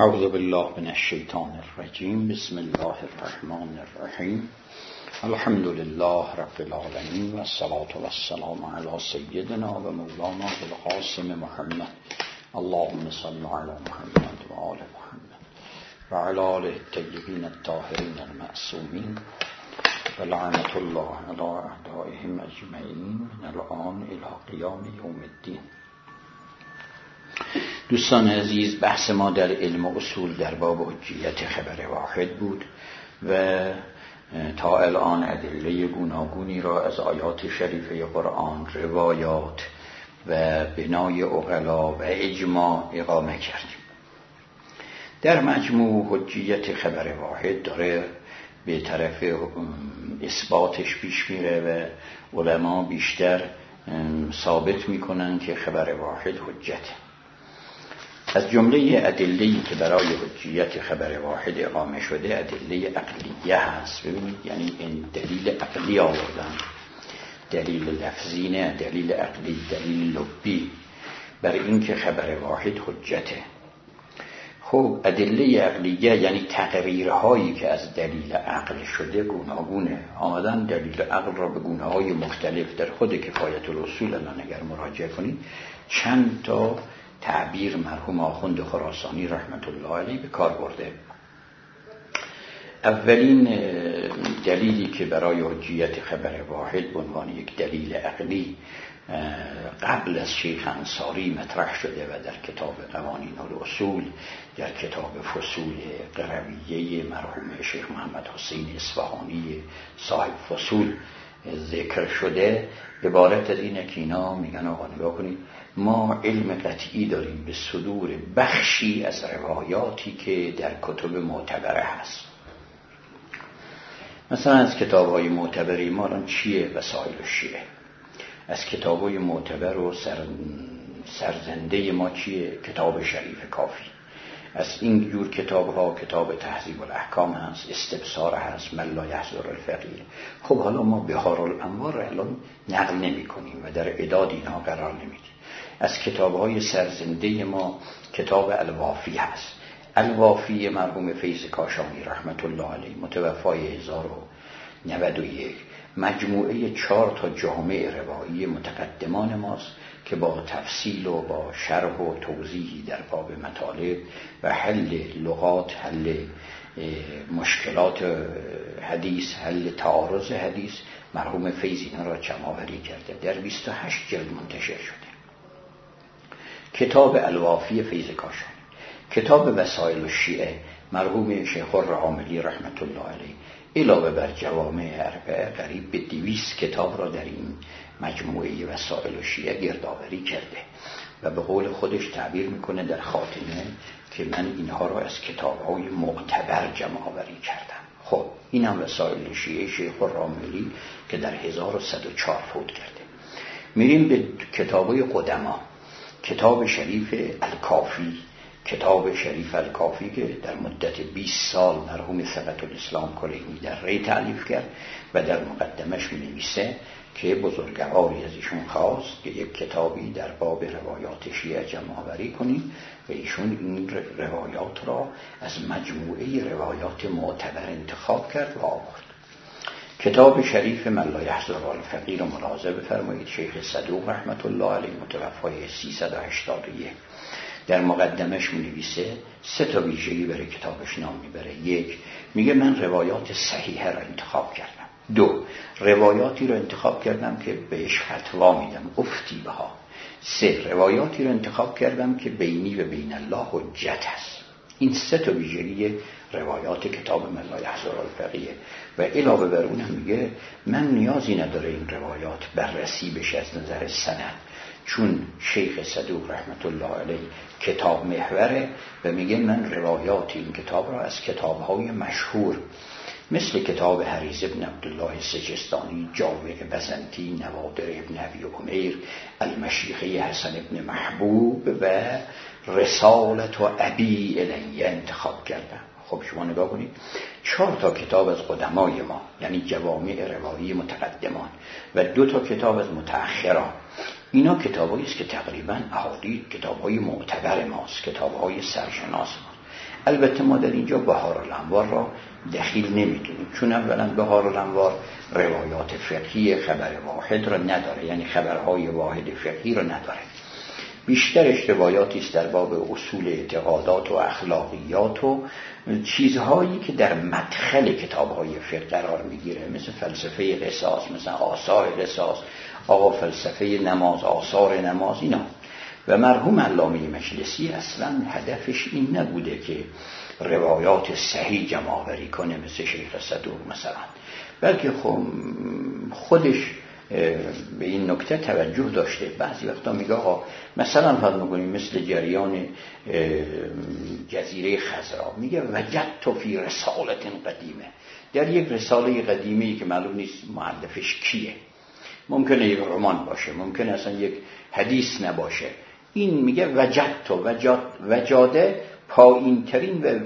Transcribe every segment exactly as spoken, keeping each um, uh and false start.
اعوذ بالله من الشیطان الرجیم. بسم الله الرحمن الرحیم. الحمد لله رب العالمین و الصلاة و السلام علی سیدنا و مولانا القاسم محمد. اللهم صل علی محمد و آل محمد و علی آله الطیبین الطاهرین المعصومین و لعنت الله علی اعدائهم اجمعین من الآن الی قیام یوم الدین. دوستان عزیز، بحث ما در علم و اصول در باب حجیت خبر واحد بود و تا الان ادله گوناگونی را از آیات شریفه قرآن، روایات و بنای عقلا و اجماع اقامه کردیم. در مجموع حجیت خبر واحد داره به طرف اثباتش پیش میره و علما بیشتر ثابت میکنن که خبر واحد حجته. از جمله ادله‌ای که برای حجیت خبر واحد اقامه شده ادله عقلیه هست. ببینید، یعنی این دلیل عقلی آوردن، دلیل لفظی نه، دلیل عقلی، دلیل لبی برای اینکه خبر واحد حجته. خب ادله عقلیه یعنی تقریرهایی که از دلیل عقل شده گوناگونه. آمدن دلیل عقل را به گونه‌های مختلف در خود کفایت الاصول الان اگر مراجعه کنید چند تا تعبیر مرحوم آخوند خراسانی رحمت الله علیه به کار برده. اولین دلیلی که برای حجیت خبر واحد به عنوان یک دلیل عقلی قبل از شیخ انصاری مطرح شده و در کتاب قوانین الاصول، در کتاب فصول قرویه مرحوم شیخ محمد حسین اصفهانی صاحب فصول ذکر شده، عبارت از اینه که اینا میگن آقا نگاه کنید، ما علم قطعی داریم به صدور بخشی از روایاتی که در کتب معتبره هست. مثلا از کتاب‌های معتبری ما الان چیه؟ وسائل الشیعه. از کتاب‌های معتبر و سر سرزنده ما چیه؟ کتاب شریف کافی. از این جور کتاب‌ها کتاب تهذیب الاحکام هست، استبصار هست، من لا یحضر الفقیه. خب حالا ما بهار الانوار را الان نقل نمی‌کنیم و در اعداد اینها قرار نمیدیم. از کتاب‌های سرزنده ما کتاب الوافی هست. الوافی مرحوم فیض کاشانی رحمت الله علیه متوفای هزار و نود و یک، مجموعه چهار تا جامع روایی متقدمان ماست که با تفصیل و با شرح و توضیحی در باب مطالب و حل لغات، حل مشکلات حدیث، حل تعارض حدیث، مرحوم فیض اینا را جمع‌آوری کرده، در بیست و هشت جلد منتشر شده. کتاب الوافی فیض کاشانی. کتاب وسائل الشیعه مرحوم شیخ الرحاملی رحمت الله علیه علاوه بر جوامع اربعه قریب به دویست کتاب را در این مجموعه وسائل الشیعه گردآوری کرده و به قول خودش تعبیر میکنه در خاتمه که من اینها را از کتاب‌های معتبر جمع‌آوری کردم. خب این هم وسائل الشیعه شیخ الرحاملی که در هزار و صد و چهار فوت کرده. میریم به کتاب‌های قدما. کتاب شریف الکافی، کتاب شریف الکافی که در مدت بیست سال مرحوم ثقة الاسلام کلینی در ری تألیف کرد و در مقدمش می نویسه که بزرگواری از ایشون خواست که یک کتابی در باب روایات شیعه جمع آوری کنیم و ایشون این روایات را از مجموعه روایات معتبر انتخاب کرد و آورد. کتاب شریف من لا یحضر الفقیه را ملاحظه بفرمایید. شیخ صدوق رحمت الله علیه متوفای سیصد و هشتاد و یک در مقدمش می نویسه سه تا ویژگی برای کتابش نام میبره. یک، میگه من روایات صحیحه را انتخاب کردم. دو، روایاتی را انتخاب کردم که بهش فتوا میدم، افتیبها. بها. سه، روایاتی را انتخاب کردم که بینی و بین الله حجت است. این سه تا ویژگی روایات کتاب من لا یحضر الفقیه و علاوه بر اون هم میگه من نیازی نداره این روایات بررسی بشه از نظر سند، چون شیخ صدوق رحمت الله علیه کتاب محوره و میگه من روایات این کتاب را از کتاب‌های مشهور مثل کتاب حریز ابن عبدالله سجستانی، جامع بزنطی، نوادر ابن ابی عمیر، المشیخه حسن ابن محبوب و رسالت و ابی الیه انتخاب کردم. خب شما نگاه کنید، چهار تا کتاب از قدمای ما یعنی جوامع روایی متقدمان و دو تا کتاب از متأخران. اینا کتابایی است که تقریبا احادیث کتاب‌های معتبر ماست، کتاب‌های سرشناس ماست. البته ما در اینجا بهارالانوار را دخیل نمیدونیم، چون اولا بهارالانوار روایات فقهی خبر واحد را نداره، یعنی خبرهای واحد فقهی را نداره، بیشترش روایاتی است در باب اصول اعتقادات و اخلاقیات و چیزهایی که در مدخل کتاب‌های فقه قرار میگیره، مثل فلسفه قصاص، مثل آثار قصاص، آقا فلسفه نماز، آثار نماز، اینا. و مرحوم علامه مجلسی اصلا هدفش این نبوده که روایات صحیح جمع آوری کنه مثل شیخ صدوق مثلا، بلکه خودش به این نکته توجه داشته. بعضی وقتا میگه آقا مثلا فرض می‌کنیم مثل جریان جزیره خضرا، میگه وجدت فی رسالة قدیمه، در یک رساله قدیمی که معلوم نیست مؤلفش کیه، ممکنه یک رمان باشه، ممکنه اصلا یک حدیث نباشه، این میگه وجدت وجاده پایین ترین و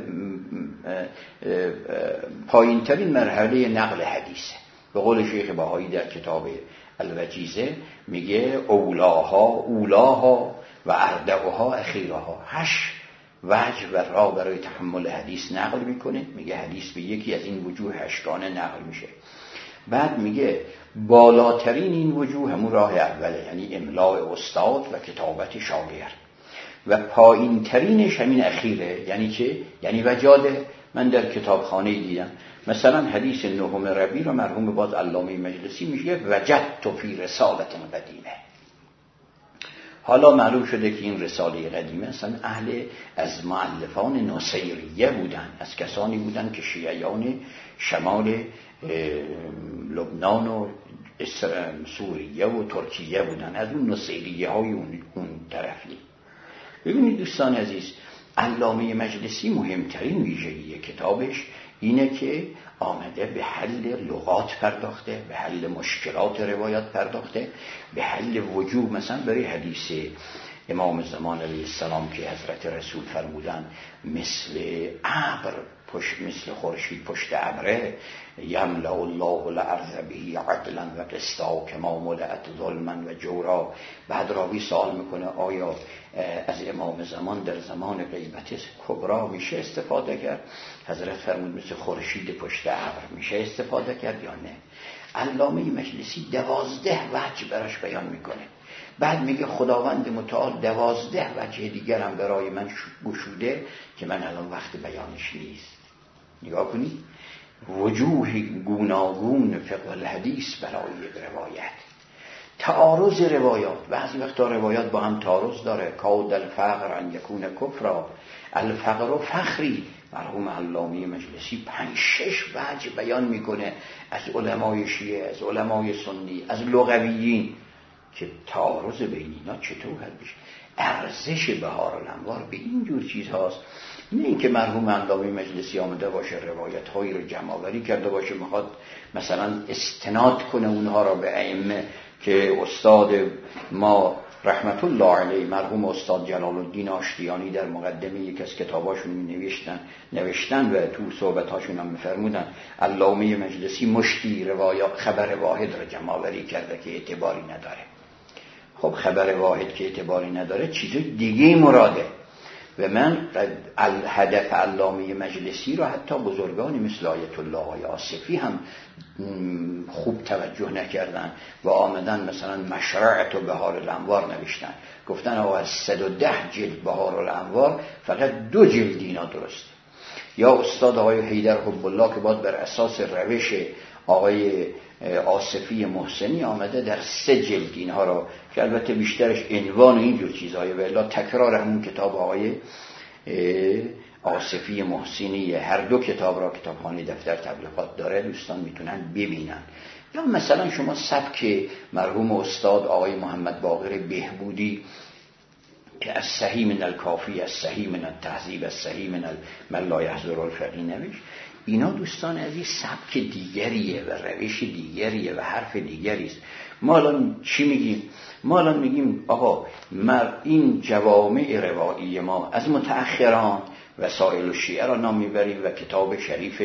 پایین ترین مرحله نقل حدیثه. به قول شیخ بهایی در کتاب الوجیزه میگه اولاها اولاها و اردعها اخیرها، هشت وجه و راه برای تحمل حدیث نقل میکنه، میگه حدیث به یکی از این وجوه هشتانه نقل میشه. بعد میگه بالاترین این وجوه همون راه اوله، یعنی املاء استاد و کتابت شاگرد، و پایین ترینش همین اخیره، یعنی چه؟ یعنی وجاده. من در کتابخانه دیدم مثلا حدیث نهم ربیع رو مرحوم باز علامه مجلسی میگه وجدت فی رسالة قدیمه. حالا معلوم شده که این رساله قدیمه اصلا اهل از مؤلفان نصیریه بودن، از کسانی بودن که شیعیان شمال لبنان و سوریه و ترکیه بودن، از اون نصیریه های اون, اون طرفی. ببینید دوستان عزیز، علامه مجلسی مهمترین ویژگی کتابش اینه که آمده به حل لغات پرداخته، به حل مشکلات روایات پرداخته، به حل وجوه. مثلا برای حدیث امام زمان علیه السلام که حضرت رسول فرمودن مثل ابر پشت، مثل خورشید پشت ابره، یملأ الله الارض به عدلا و قسطا کما ملأت ظلما و جورا. بعد راوی سوال میکنه آیا از امام زمان در زمان غیبت کبرا میشه استفاده کرد؟ حضرت فرمود مثل خورشید پشت ابر میشه استفاده کرد یا نه؟ علامه مجلسی دوازده وجه براش بیان میکنه. بعد میگه خداوند متعال دوازده وجه دیگرم برای من گشوده که من الان وقت بیانش نیست. نگاه کنید، وجوه گوناگون فقه الحدیث برای روایت، تعارض روایات، بعضی وقتا روایات با هم تعارض داره. کاد الفقر ان یکون کفرا، الفقر فخری. مرحوم علامه مجلسی پنج شش وجه بیان میکنه از علمای شیعه، از علمای سنی، از لغویین که تعارض بین اینا چطور حل بشه. ارزش بهارالانوار به این جور چیزهاست، نه اینکه مرحوم علامه مجلسی آمده باشه روایت هایی رو جمع آوری کرده باشه میخواد مثلا استناد کنه اونها را به ائمه که استاد ما رحمت الله علیه مرحوم استاد جلال الدین آشتیانی در مقدمه یک از کتاباشون می نوشتن نوشتن و تو صحبتاشون هم میفرمودن علامه مجلسی مشتی روایات خبر واحد را جمع آوری کرده که اعتباری نداره. خب خبر واحد که اعتباری نداره چیز دیگه مراده. و من هدف علامه مجلسی رو حتی بزرگانی مثل آیت الله آصفی هم خوب توجه نکردن و آمدن مثلا مشرعت و بهارالانوار نوشتن، گفتن آقا از صد و ده جلد بهارالانوار فقط دو جلد اینا درسته. یا استاد آقای حیدر حب الله که باید بر اساس روش آقای آصفی محسنی آمده در سه جلد اینها را، که البته بیشترش عنوان اینجور چیزهای و الا تکرار همون کتاب آقای آصفی محسنی، هر دو کتاب را کتابخانه دفتر تبلیغات داره، دوستان میتونن ببینن. یا مثلا شما سبک مرحوم استاد آقای محمد باقر بهبودی که از صحیح من الکافی، از صحیح من التهذیب، از صحیح من من لا یحضر الفقیه نوشت، اینا دوستان عزیز سبک دیگریه و روش دیگریه و حرف دیگریست. ما الان چی میگیم؟ ما الان میگیم آقا مر این جوامع روایی ما از متأخران وسائل الشیعه را نام میبریم و کتاب شریف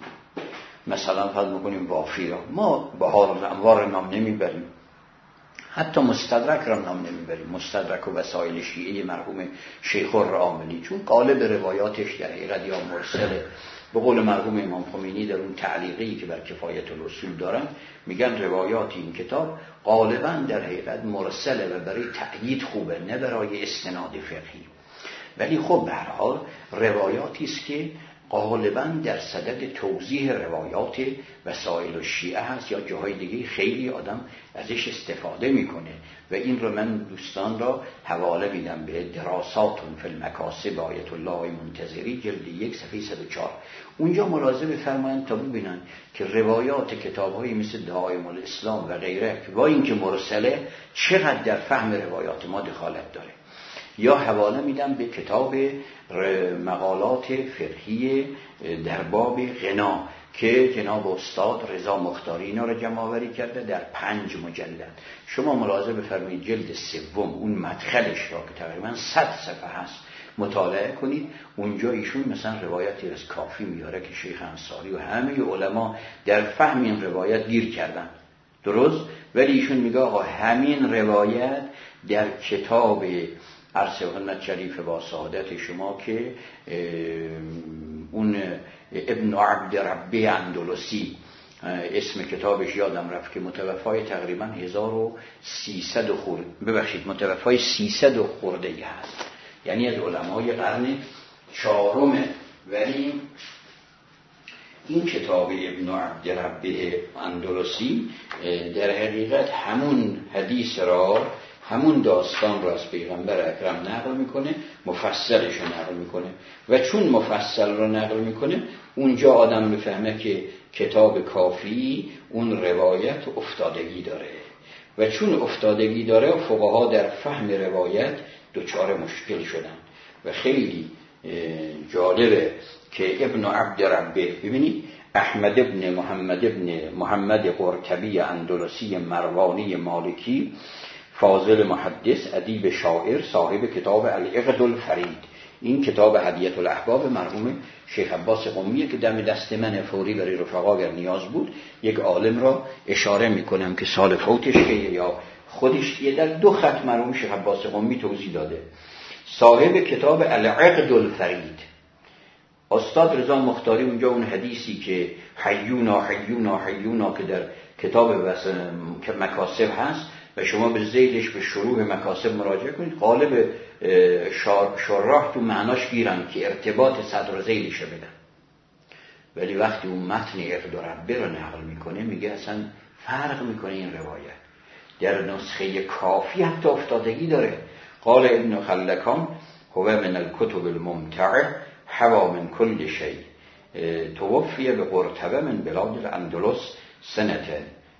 مثلا فرض میکنیم وافی را، ما بهارالانوار را نام نمیبریم. حتی مستدرک را نام نمیبریم، مستدرک و وسایل شیعه مرحوم شیخ الراملی، چون قالب روایاتش در حقیقت یا مرسله. به قول مرحوم امام خمینی در اون تعلیقی که بر کفایت الاصول دارن میگن روایات این کتاب غالبا در حقیقت مرسله و برای تأیید خوبه، نه برای استناد فقهی. ولی خب به هر حال روایاتی است که غالبا در صدد توضیح روایات وسایل الشیعه هست یا جاهای دیگه خیلی آدم ازش استفاده میکنه و این رو من دوستان را حواله میدم به دراساتون فی المکاسب آیت الله منتظری جلد یک صفحه صد و چهار. اونجا ملاحظه بفرمایید تا ببینن که روایات کتاب‌های مثل دعایم الاسلام و غیره با اینکه مرسله چقدر در فهم روایات ما دخالت داره. یا حواله میدم به کتاب مقالات فقهی در باب غنا که جناب استاد رضا مختاری اینا رو جمع آوری کرده در پنج مجلد. شما ملاحظه بفرمایید جلد سوم اون مدخلش را که تقریبا صد صفحه هست مطالعه کنید. اونجا ایشون مثلا روایتی از کافی میاره که شیخ انصاری و همه علما در فهم این روایت گیر کردن، درست؟ ولی ایشون میگه آقا همین روایت در کتاب عرض خدمت شریف با سعادت شما که اون ابن عبد ربی اندلسی اسم کتابش یادم رفت که متوفای تقریبا هزار و سیصد خورده ببخشید متوفای سیصد خورده هست، یعنی از علمای قرن چهارم. ولی این کتاب ابن عبد ربی اندلسی در حقیقت همون حدیث را، همون داستان را از پیغمبر اکرم نقل میکنه، مفصلش رو نقل میکنه و چون مفصل رو نقل میکنه اونجا آدم بفهمه که کتاب کافی اون روایت افتادگی داره و چون افتادگی داره فقها در فهم روایت دچار مشکل شدن و خیلی جالبه که ابن عبد ربه، ببینید احمد ابن محمد ابن محمد قرطبی اندلسی مروانی مالکی، فاضل محدث، ادیب شاعر، صاحب کتاب العقد الفرید. این کتاب هدیه الاحباب مرحوم شیخ عباس قمیه که دم دست من فوری برای رفقا اگر نیاز بود یک عالم را اشاره میکنم که سال فوتش که یا خودش یه در دو خط مرحوم شیخ عباس قمی توضیح داده. صاحب کتاب العقد الفرید استاد رضا مختاری اونجا اون حدیثی که حیونا حیونا حیونا که در کتاب مکاسب هست و شما به ذیلش به شروع مکاسب مراجعه کنید، غالب شراح تو معناش گیرن که ارتباط صدر و ذیلش بدن، ولی وقتی اون متن عقد ربه رو نقل میکنه میگه اصلا فرق میکنه این روایت. در نسخه کافی حتی افتادگی داره. قال ابن خلکان هو من الكتب الممتعه حوا من کل شیء توفی به قرطبه من بلاد الاندلس سنه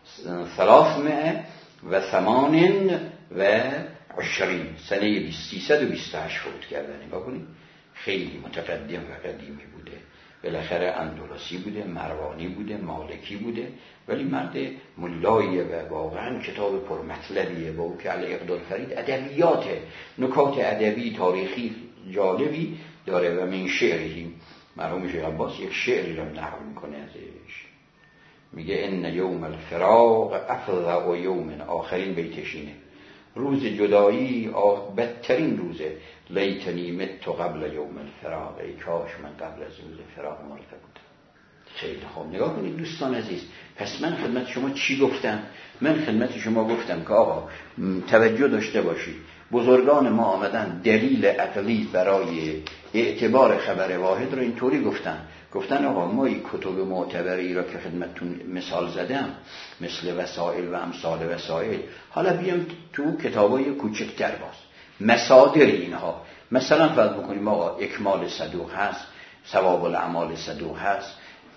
ثلاثمائه و ثمان و عشرین، سنه سیصد و بیست و هشت فوت کردن. نگاه کنید خیلی متقدم و قدیمی بوده، بالاخره اندلسی بوده، مروانی بوده، مالکی بوده، ولی مرد ملاییه و واقعا کتاب پرمطلبیه با او که العقد الفرید ادبیات، نکات ادبی تاریخی جالبی داره و من شعری مرحوم شیخ عباس یک شعری رو نقل میکنه ازش، میگه ان یوم الفراق افضع و یوم، آخرین بیتشینه، روز جدایی بدترین روزه، لیتنی مت قبل یوم الفراق، ای کاش من قبل از روز فراق مرده بودم. خیلی خوب نگاه کنید دوستان عزیز. پس من خدمت شما چی گفتم؟ من خدمت شما گفتم که آقا توجه داشته باشید، بزرگان ما آمدن دلیل عقلی برای اعتبار خبر واحد رو اینطوری گفتن، گفتن آقا ما این کتب معتبری را که خدمتتون مثال زدم مثل وسائل و امثال وسائل، حالا بیام تو کتابای کوچکتر باز مصادر اینها، مثلا فرض بکنیم آقا اکمال صدوق هست، ثواب الاعمال صدوق هست،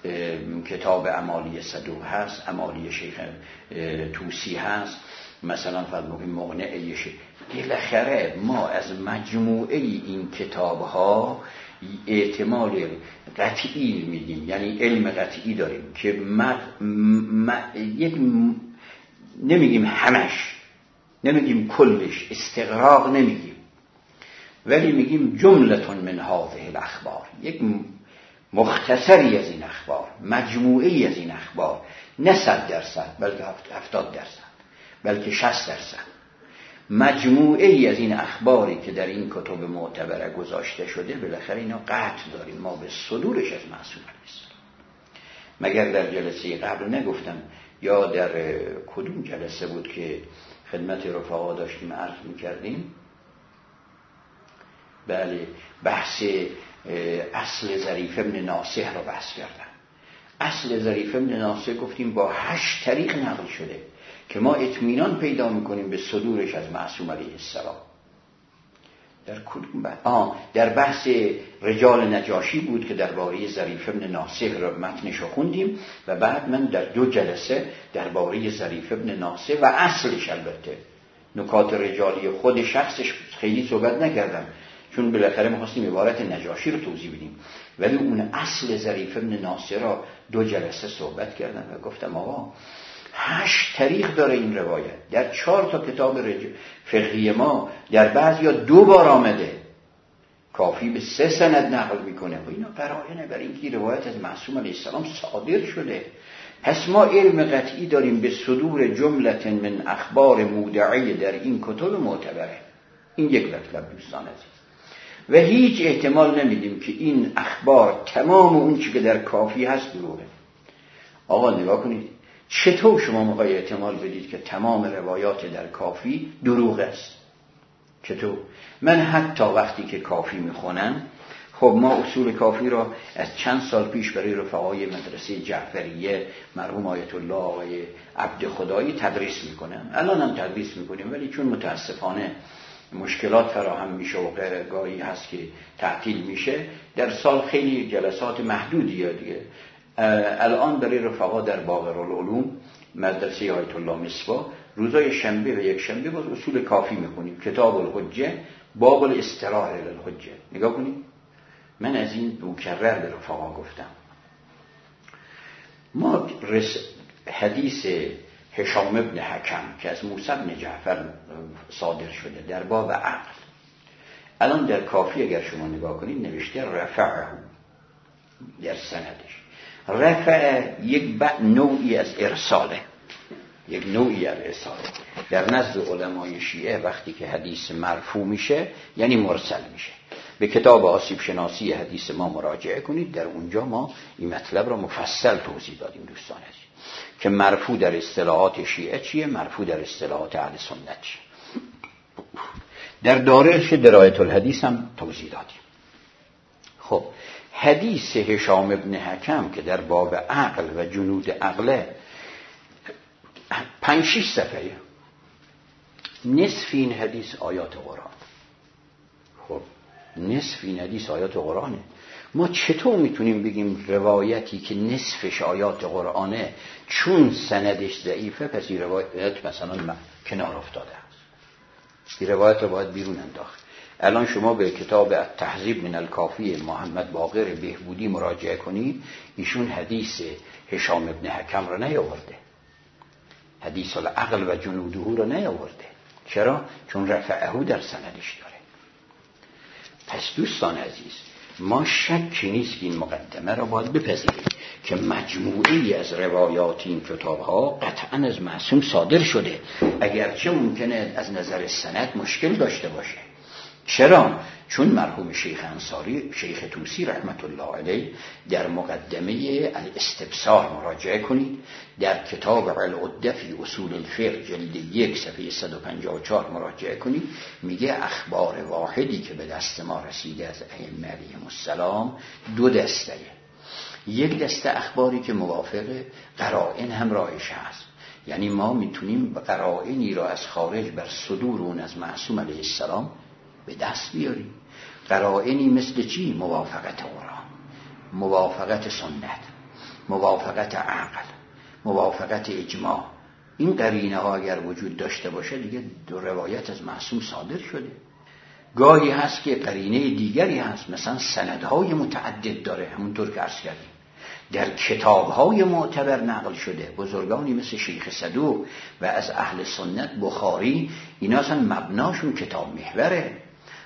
کتاب اعمالی صدوق هست، اعمالی شیخ توسی هست، مثلا فرض بکنیم مغنعه شیخ. بالاخره ما از مجموعه این کتاب ها احتمال قطعی میدیم، یعنی علم قطعی داریم که مد... م... یک نمیگیم همش، نمیگیم کلش، استغراق نمیگیم، ولی میگیم جملتون من هذه الاخبار، یک مختصری از این اخبار، مجموعی از این اخبار، نه صد درصد بلکه هفتاد درصد. بلکه شصت درصد. مجموعه ای از این اخباری که در این کتب معتبره گذاشته شده بالاخره اینا قطع داریم ما به صدورش از معصوم علیه السلام. مگر در جلسه قبل نگفتم یا در کدوم جلسه بود که خدمت رفقا داشتیم عرض می‌کردیم؟ بله، بحث اصل ظریف ابن ناصح را بحث کردم. اصل ظریف ابن ناصح گفتیم با هشت طریق نقل شده که ما اطمینان پیدا میکنیم به صدورش از معصوم علیه السلام. در کدوم بحث؟ آه در بحث رجال نجاشی بود که درباره ظریف ابن ناصح را متنش رو خوندیم و بعد من در دو جلسه درباره ظریف ابن ناصح و اصلش، البته نکات رجالی خود شخصش خیلی صحبت نکردم چون بالاخره می‌خواستیم عبارت نجاشی رو توضیح بدیم، ولی اون اصل ظریف ابن ناصح را دو جلسه صحبت کردم و گفتم آقا هشت طریق داره این روایت در چهار تا کتاب فقهی ما، در بعضی یا دو بار آمده، کافی به سه سند نقل میکنه و اینا قرائنه برای اینکه روایت از معصوم علیه السلام صادر شده. پس ما علم قطعی داریم به صدور جملت من اخبار مودعی در این کتب معتبره. این یک مطلب دوستان عزیز، و هیچ احتمال نمیدیم که این اخبار تمام اون چی که در کافی هست دروغه. آقا نگاه کنید چطور شما میخواید احتمال بدید که تمام روایات در کافی دروغ است؟ چطور؟ من حتی وقتی که کافی میخونم، خب ما اصول کافی را از چند سال پیش برای رفقای مدرسه جعفریه مرحوم آیت الله آقای عبد خدایی تدریس میکنم. الان هم تدریس میکنیم ولی چون متاسفانه مشکلات فراهم میشه و گاهی هست که تعطیل میشه، در سال خیلی جلسات محدودیه دیگه. الان برای رفقا در باقرالعلوم مدرسه آیت الله مصباح روزای شنبه و یک شنبه باز اصول کافی میخونیم، کتاب الحجه باب الاستراح للحجه. نگاه کنید من از این مکرر به رفقا گفتم، ما رس... حدیث هشام ابن حکم که از موسی بن جعفر صادر شده در باب عقل، الان در کافی اگر شما نگاه کنید نوشته رفعه در سندش. رفع یک نوعی از ارساله، یک نوعی از ارساله. در نزد علمای شیعه وقتی که حدیث مرفوع میشه یعنی مرسل میشه. به کتاب آسیب شناسی حدیث ما مراجعه کنید، در اونجا ما این مطلب را مفصل توضیح دادیم دوستان عزیز که مرفوع در اصطلاحات شیعه چیه، مرفوع در اصطلاحات اهل سنت چیه. در دارش درایت الحدیث هم توضیح دادیم. خب حدیث هشام ابن حکم که در باب عقل و جنود عقله پنج شیش صفحه، نصف این حدیث آیات قرآن. خب نصف این حدیث آیات قرآنه. ما چطور میتونیم بگیم روایتی که نصفش آیات قرآنه چون سندش ضعیفه پس این روایت مثلا کنار افتاده است؟ این روایت رو باید بیرون انداخت. الان شما به کتاب التهذیب من الکافی محمد باقر بهبودی مراجعه کنید، ایشون حدیث هشام ابن حکم رو نیاورده، حدیث العقل و جنوده رو نیاورده. چرا؟ چون رفعه در سندش داره. پس دوستان عزیز ما شکی نیست که این مقدمه را باید بپذیریم که مجموعی از روایات این کتاب‌ها قطعاً از معصوم صادر شده، اگرچه ممکنه از نظر سند مشکل داشته باشه. چرا؟ چون مرحوم شیخ انصاری، شیخ طوسی رحمت الله علیه در مقدمه الاستبصار مراجعه کنید، در کتاب العده فی اصول الفقه جلد یک صفحه صد و پنجاه و چهار مراجعه کنید، میگه اخبار واحدی که به دست ما رسیده از ائمه علیهم السلام دو دسته. یک دسته اخباری که موافق قرائن همراهش هست، یعنی ما میتونیم قرائنی را از خارج بر صدور اون از معصوم علیه السلام به دست بیاریم. قرائنی مثل چی؟ موافقت قرآن، موافقت سنت، موافقت عقل، موافقت اجماع. این قرینه ها اگر وجود داشته باشه دیگه دو روایت از معصوم صادر شده. گاهی هست که قرینه دیگری هست، مثلا سندهای متعدد داره، همونطور که عرض کردیم در کتابهای معتبر نقل شده. بزرگانی مثل شیخ صدوق و از اهل سنت بخاری، اینا اصلا مبناشون کتاب محوره.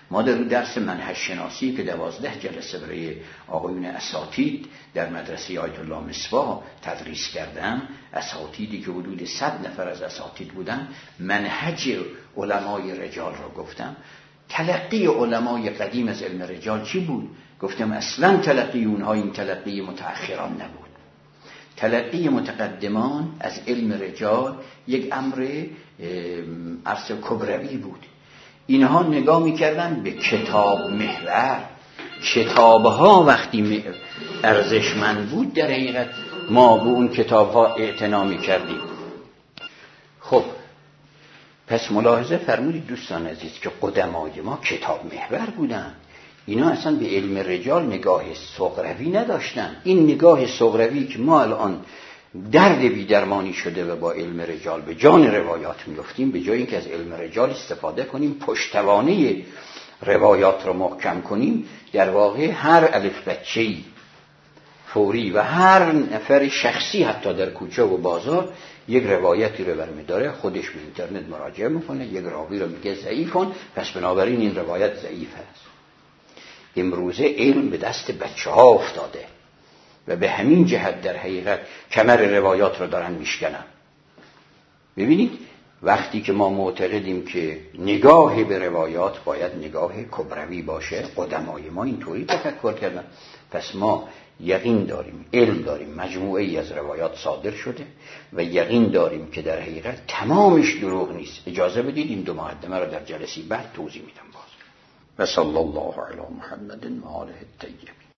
ما در درس منهج شناسی که دوازده جلسه برای آقایون اساتید در مدرسه آیت الله مصباح تدریس کردم، اساتیدی که حدود صد نفر از اساتید بودن، منهج علمای رجال را گفتم. تلقی علمای قدیم از علم رجال چی بود؟ گفتم اصلا تلقی اونها این تلقی متأخران نبود. تلقی متقدمان از علم رجال یک امر عرص کبروی بود. اینها نگاه میکردن به کتاب محور. کتابها وقتی ارزشمند بود در حقیقت ما به اون کتابها اعتنا میکردیم. خب پس ملاحظه فرمودید دوستان عزیز که قدمای ما کتاب محور بودن. اینا اصلا به علم رجال نگاه صغروی نداشتن. این نگاه صغروی که ما الان درد بی‌درمانی شده و با علم رجال به جان روایات میفتیم، به جای اینکه از علم رجال استفاده کنیم پشتوانه روایات رو محکم کنیم، در واقع هر الف بچه‌ای فوری و هر نفر شخصی حتی در کوچه و بازار یک روایتی رو برمی داره، خودش به اینترنت مراجعه میکنه، یک راوی رو میگه ضعیف کن، پس بنابراین این روایت ضعیف است. امروزه علم به دست بچه ها افتاده و به همین جهت در حقیقت کمر روایات رو دارن میشکنن. ببینید وقتی که ما معتقدیم که نگاه به روایات باید نگاه کبروی باشه، قدمای ما اینطوری تفکر کردن، پس ما یقین داریم، علم داریم، مجموعه ای از روایات صادر شده و یقین داریم که در حقیقت تمامش دروغ نیست. اجازه بدید این دو مقدمه رو در جلسه بعد توضیح میدم باز. و صلی الله علی محمد و آله الطیبین.